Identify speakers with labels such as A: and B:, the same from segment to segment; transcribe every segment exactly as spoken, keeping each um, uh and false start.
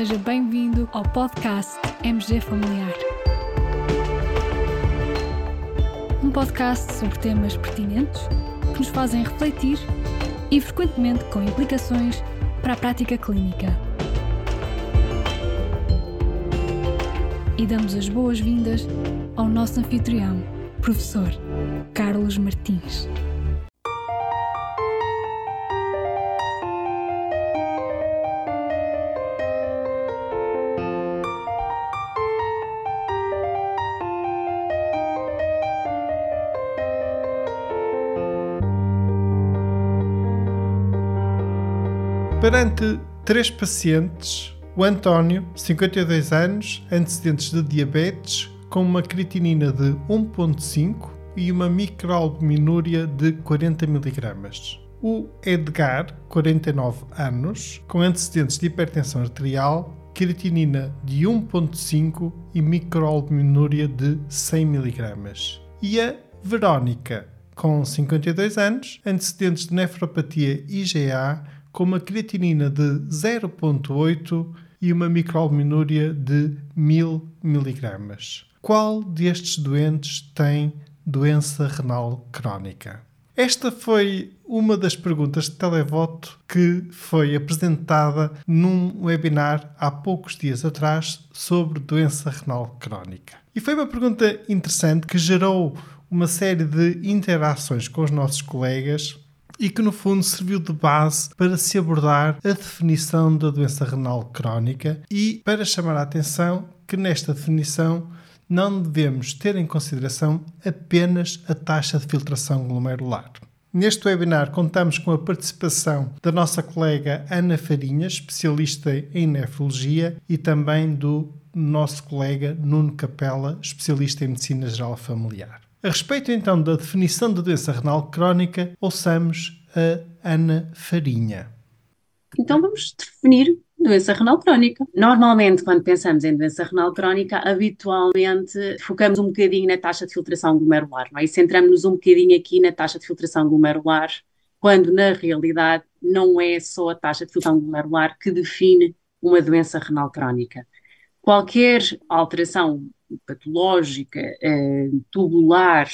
A: seja bem-vindo ao podcast M G Familiar. Um podcast sobre temas pertinentes que nos fazem refletir e frequentemente com implicações para a prática clínica. E damos as boas-vindas ao nosso anfitrião, professor Carlos Martins.
B: Perante três pacientes, o António, cinquenta e dois anos, antecedentes de diabetes, com uma creatinina de um vírgula cinco e uma microalbuminúria de quarenta miligramas. O Edgar, quarenta e nove anos, com antecedentes de hipertensão arterial, creatinina de um vírgula cinco e microalbuminúria de cem miligramas. E a Verónica, com cinquenta e dois anos, antecedentes de nefropatia I G A, com uma creatinina de zero vírgula oito e uma microalbuminúria de mil miligramas. Qual destes doentes tem doença renal crónica? Esta foi uma das perguntas de televoto que foi apresentada num webinar há poucos dias atrás sobre doença renal crónica. E foi uma pergunta interessante que gerou uma série de interações com os nossos colegas e que, no fundo, serviu de base para se abordar a definição da doença renal crónica e para chamar a atenção que, nesta definição, não devemos ter em consideração apenas a taxa de filtração glomerular. Neste webinar, contamos com a participação da nossa colega Ana Farinha, especialista em nefrologia, e também do nosso colega Nuno Capela, especialista em medicina geral familiar. A respeito então da definição da doença renal crónica, ouçamos a Ana Farinha.
C: Então vamos definir doença renal crónica. Normalmente, quando pensamos em doença renal crónica, habitualmente focamos um bocadinho na taxa de filtração glomerular, não é? E centramos-nos um bocadinho aqui na taxa de filtração glomerular, quando na realidade não é só a taxa de filtração glomerular que define uma doença renal crónica. Qualquer alteração patológica, eh, tubular,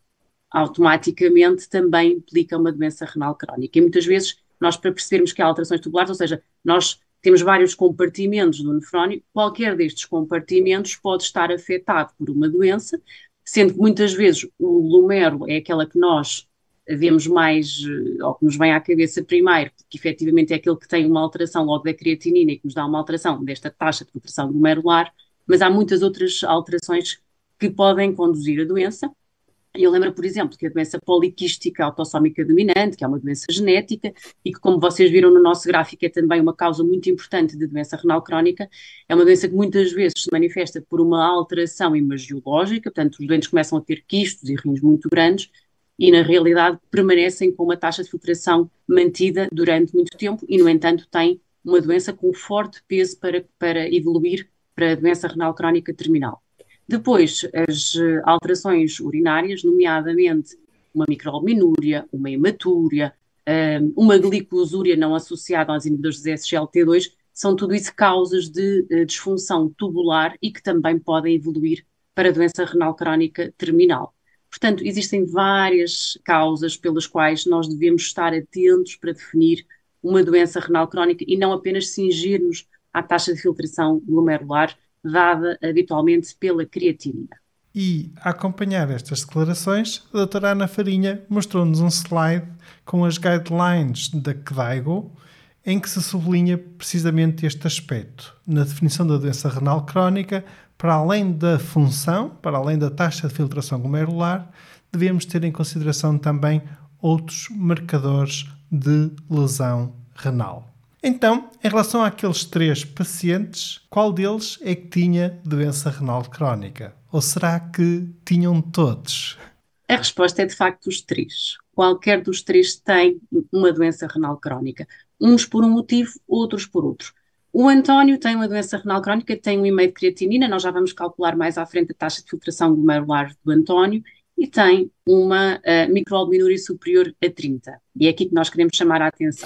C: automaticamente também implica uma doença renal crónica. E muitas vezes nós, para percebermos que há alterações tubulares, ou seja, nós temos vários compartimentos do nefrónio, qualquer destes compartimentos pode estar afetado por uma doença, sendo que muitas vezes o glomérulo é aquela que nós vemos mais, ou que nos vem à cabeça primeiro, porque efetivamente é aquele que tem uma alteração logo da creatinina e que nos dá uma alteração desta taxa de filtração glomerular, mas há muitas outras alterações que podem conduzir a doença. Eu lembro, por exemplo, que a doença poliquística autossómica dominante, que é uma doença genética e que, como vocês viram no nosso gráfico, é também uma causa muito importante de doença renal crónica, é uma doença que muitas vezes se manifesta por uma alteração imagiológica, portanto os doentes começam a ter quistos e rins muito grandes e, na realidade, permanecem com uma taxa de filtração mantida durante muito tempo e, no entanto, têm uma doença com forte peso para, para evoluir para a doença renal crónica terminal. Depois, as alterações urinárias, nomeadamente uma microalbuminúria, uma hematúria, uma glicosúria não associada aos inibidores de S G L T dois, são tudo isso causas de disfunção tubular e que também podem evoluir para a doença renal crónica terminal. Portanto, existem várias causas pelas quais nós devemos estar atentos para definir uma doença renal crónica e não apenas cingir-nos à taxa de filtração glomerular dada habitualmente pela creatinina.
B: E, a acompanhar estas declarações, a doutora Ana Farinha mostrou-nos um slide com as guidelines da C D A I G O, em que se sublinha precisamente este aspecto. Na definição da doença renal crónica, para além da função, para além da taxa de filtração glomerular, devemos ter em consideração também outros marcadores de lesão renal. Então, em relação àqueles três pacientes, qual deles é que tinha doença renal crónica? Ou será que tinham todos?
C: A resposta é de facto os três. Qualquer dos três tem uma doença renal crónica. Uns por um motivo, outros por outro. O António tem uma doença renal crónica, tem um e meio de creatinina, nós já vamos calcular mais à frente a taxa de filtração glomerular do António, e tem uma uh, microalbuminúria superior a trinta. E é aqui que nós queremos chamar a atenção.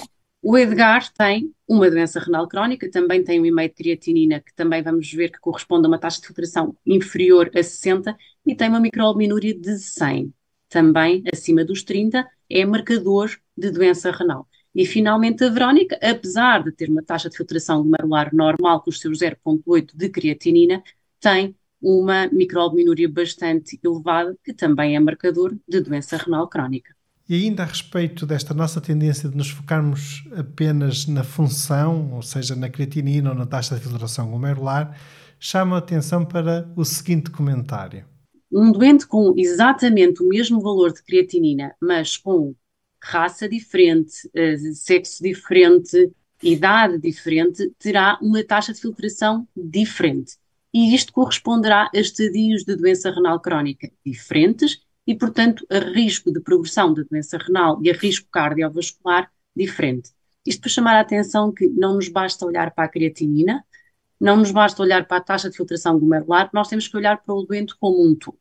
C: O Edgar tem uma doença renal crónica, também tem um e-mail de creatinina, que também vamos ver que corresponde a uma taxa de filtração inferior a sessenta, e tem uma microalbuminúria de cem, também acima dos trinta, é marcador de doença renal. E finalmente a Verónica, apesar de ter uma taxa de filtração glomerular normal com os seus zero vírgula oito de creatinina, tem uma microalbuminúria bastante elevada, que também é marcador de doença renal crónica.
B: E ainda a respeito desta nossa tendência de nos focarmos apenas na função, ou seja, na creatinina ou na taxa de filtração glomerular, chama a atenção para o seguinte comentário.
C: Um doente com exatamente o mesmo valor de creatinina, mas com raça diferente, sexo diferente, idade diferente, terá uma taxa de filtração diferente. E isto corresponderá a estadios de doença renal crónica diferentes e, portanto, a risco de progressão da doença renal e a risco cardiovascular diferente. Isto para chamar a atenção que não nos basta olhar para a creatinina, não nos basta olhar para a taxa de filtração glomerular, nós temos que olhar para o doente como um todo.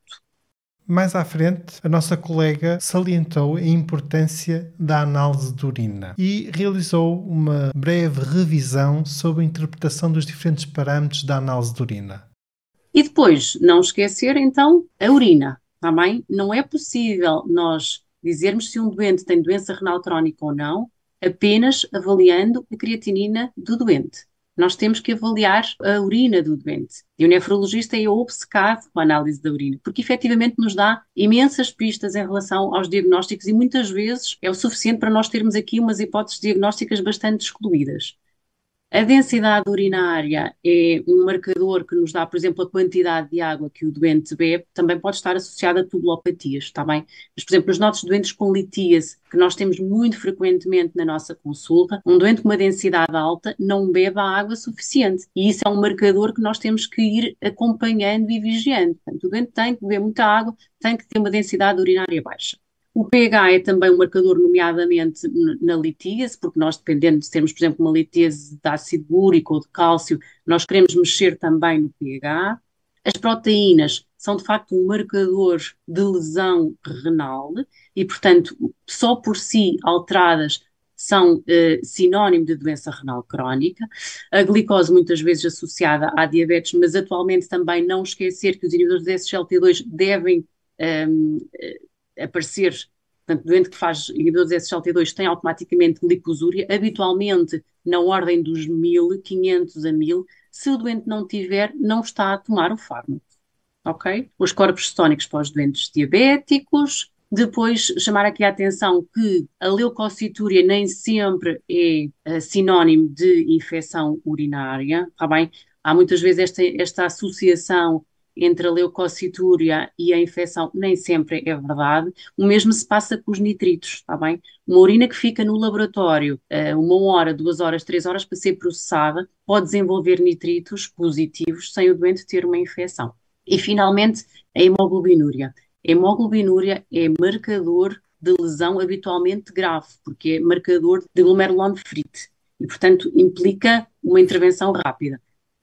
B: Mais à frente, a nossa colega salientou a importância da análise de urina e realizou uma breve revisão sobre a interpretação dos diferentes parâmetros da análise de urina.
C: E depois, não esquecer, então, a urina. Também não é possível nós dizermos se um doente tem doença renal crónica ou não, apenas avaliando a creatinina do doente. Nós temos que avaliar a urina do doente. E o nefrologista é obcecado com a análise da urina, porque efetivamente nos dá imensas pistas em relação aos diagnósticos e muitas vezes é o suficiente para nós termos aqui umas hipóteses diagnósticas bastante excluídas. A densidade urinária é um marcador que nos dá, por exemplo, a quantidade de água que o doente bebe, também pode estar associada a tubulopatias, está bem? Mas, por exemplo, nos nossos doentes com litíase, que nós temos muito frequentemente na nossa consulta, um doente com uma densidade alta não bebe a água suficiente. E isso é um marcador que nós temos que ir acompanhando e vigiando. Portanto, o doente tem que beber muita água, tem que ter uma densidade urinária baixa. O pH é também um marcador, nomeadamente na litíase, porque nós, dependendo de termos, por exemplo, uma litíase de ácido úrico ou de cálcio, nós queremos mexer também no pH. As proteínas são, de facto, um marcador de lesão renal e, portanto, só por si alteradas são eh, sinónimo de doença renal crónica. A glicose muitas vezes associada à diabetes, mas atualmente também não esquecer que os inibidores de S G L T dois devem um, aparecer, portanto, o doente que faz inibidores de S G L T dois tem automaticamente liposúria, habitualmente na ordem dos mil, quinhentos a mil. Se o doente não tiver, não está a tomar o fármaco, ok? Os corpos cetónicos para os doentes diabéticos. Depois, chamar aqui a atenção que a leucocitúria nem sempre é uh, sinónimo de infecção urinária, está bem? Há muitas vezes esta, esta associação entre a leucocitúria e a infecção, nem sempre é verdade. O mesmo se passa com os nitritos, está bem? Uma urina que fica no laboratório uh, uma hora, duas horas, três horas para ser processada, pode desenvolver nitritos positivos sem o doente ter uma infecção. E, finalmente, a hemoglobinúria. A hemoglobinúria é marcador de lesão habitualmente grave, porque é marcador de glomerulonefrite e, portanto, implica uma intervenção rápida.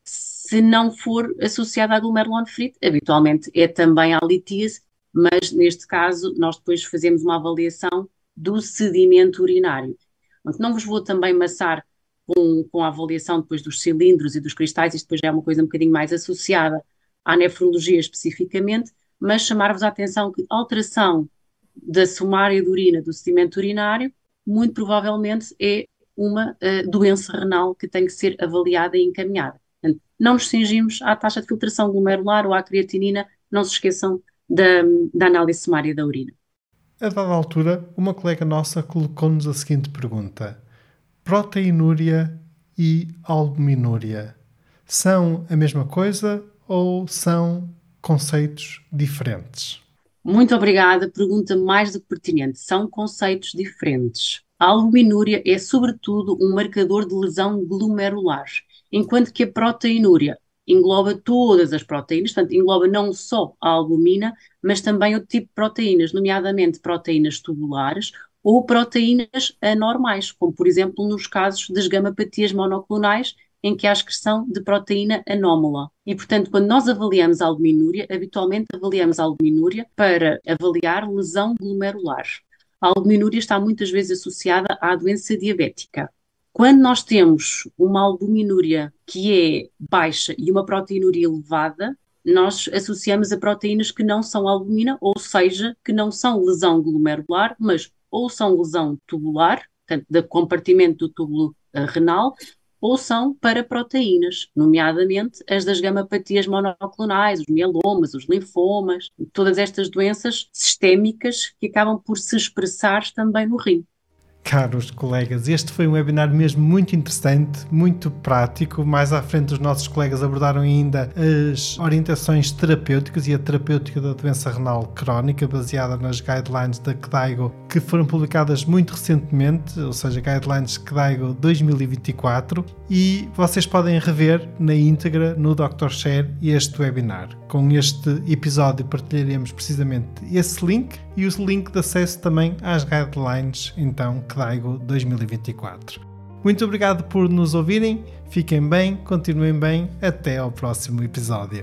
C: Se não for associada à glomerulonefrite, habitualmente é também à litíase, mas neste caso nós depois fazemos uma avaliação do sedimento urinário. Portanto, não vos vou também maçar com, com a avaliação depois dos cilindros e dos cristais, isto depois já é uma coisa um bocadinho mais associada à nefrologia especificamente, mas chamar-vos a atenção que a alteração da sumária de urina, do sedimento urinário, muito provavelmente é uma uh, doença renal que tem que ser avaliada e encaminhada. Portanto, não nos cingimos à taxa de filtração glomerular ou à creatinina, não se esqueçam da, da análise sumária da urina.
B: A dada altura, uma colega nossa colocou-nos a seguinte pergunta: proteinúria e albuminúria são a mesma coisa ou são conceitos diferentes?
C: Muito obrigada, pergunta mais do que pertinente. São conceitos diferentes. A albuminúria é, sobretudo, um marcador de lesão glomerular, enquanto que a proteinúria engloba todas as proteínas, portanto, engloba não só a albumina, mas também outro tipo de proteínas, nomeadamente proteínas tubulares ou proteínas anormais, como, por exemplo, nos casos das gamapatias monoclonais, em que há excreção de proteína anómala. E, portanto, quando nós avaliamos a albuminúria, habitualmente avaliamos a albuminúria para avaliar lesão glomerular. A albuminúria está muitas vezes associada à doença diabética. Quando nós temos uma albuminúria que é baixa e uma proteinúria elevada, nós associamos a proteínas que não são albumina, ou seja, que não são lesão glomerular, mas ou são lesão tubular, portanto, do compartimento do túbulo uh, renal, ou são paraproteínas, nomeadamente as das gamapatias monoclonais, os mielomas, os linfomas, todas estas doenças sistémicas que acabam por se expressar também no rim.
B: Caros colegas, este foi um webinar mesmo muito interessante, muito prático. Mais à frente os nossos colegas abordaram ainda as orientações terapêuticas e a terapêutica da doença renal crónica, baseada nas guidelines da KDIGO, que foram publicadas muito recentemente, ou seja, Guidelines KDIGO dois mil e vinte e quatro, e vocês podem rever na íntegra no doutor Share este webinar. Com este episódio partilharemos precisamente esse link e o link de acesso também às guidelines, então, KDIGO dois mil e vinte e quatro. Muito obrigado por nos ouvirem, fiquem bem, continuem bem, até ao próximo episódio.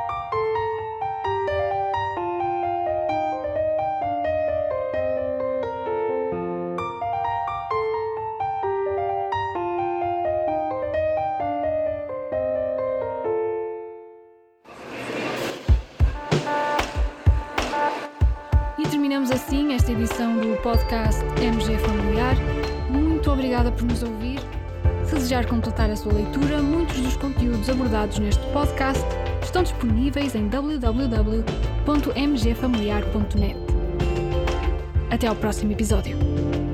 A: Terminamos assim esta edição do podcast M G Familiar. Muito obrigada por nos ouvir. Se desejar completar a sua leitura, muitos dos conteúdos abordados neste podcast estão disponíveis em w w w ponto m g familiar ponto net. Até ao próximo episódio.